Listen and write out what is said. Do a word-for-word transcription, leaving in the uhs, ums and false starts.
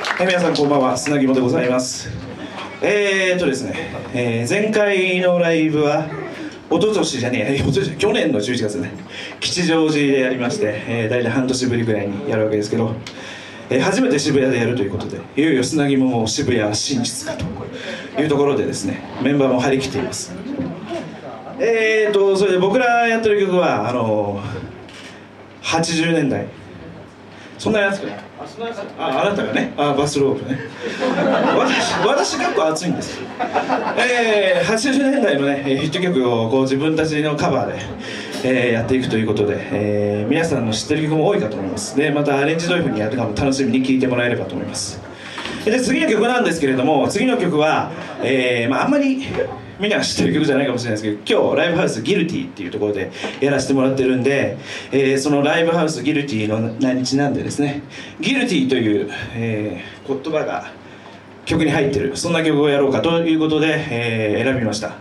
えー、皆さんこんばんは、砂肝でございます。えーっとですね、えー、前回のライブは一昨年じゃねえ、去年のじゅういちがつね、吉祥寺でやりまして、えー、大体半年ぶりぐらいにやるわけですけど、えー、初めて渋谷でやるということで、いよいよ砂肝も渋谷進出かというところでですね、メンバーも張り切っています。えーっとそれで僕らやってる曲はあのー、はちじゅうねんだい、そんなやつかなあ、あなたがね、あ、バスローブね私、私結構熱いんですよ。えー、はちじゅうねんだいのね、ヒット曲をこう自分たちのカバーで、えー、やっていくということで、えー、皆さんの知ってる曲も多いかと思います。で、またアレンジどういう風にやるかも楽しみに聴いてもらえればと思います。で、次の曲なんですけれども、次の曲は、えー、まああんまりみんなが知ってる曲じゃないかもしれないですけど、今日ライブハウスギルティっていうところでやらせてもらってるんで、えー、そのライブハウスギルティの名にちなんでですね、ギルティという、えー、言葉が曲に入ってる、そんな曲をやろうかということで、えー、選びました。